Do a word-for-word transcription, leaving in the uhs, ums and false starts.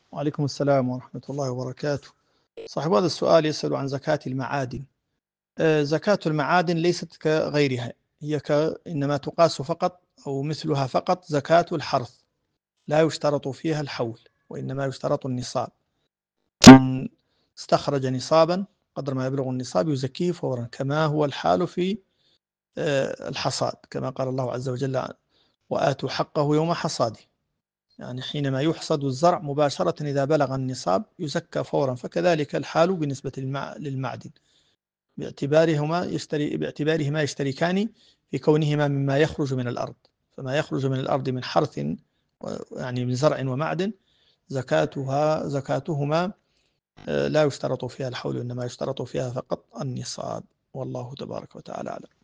وعليكم السلام ورحمة الله وبركاته. صاحب هذا السؤال يسأل عن زكاة المعادن. آه، زكاة المعادن ليست كغيرها، هي ك... إنما تقاس فقط أو مثلها فقط زكاة الحرث، لا يشترط فيها الحول، وإنما يشترط النصاب. من استخرج نصابا قدر ما يبلغ النصاب يزكيه فورا، كما هو الحال في آه، الحصاد، كما قال الله عز وجل: وآتوا حقه يوم حصاده. يعني حينما يحصد الزرع مباشرة إذا بلغ النصاب يزكى فورا، فكذلك الحال بالنسبة للمع... للمعدن، باعتبارهما يشتري باعتبارهما يشتركان في كونهما مما يخرج من الأرض. فما يخرج من الأرض من حرث يعني من زرع ومعدن زكاتها زكاتهما لا يشترط فيها الحول، إنما يشترط فيها فقط النصاب، والله تبارك وتعالى أعلم.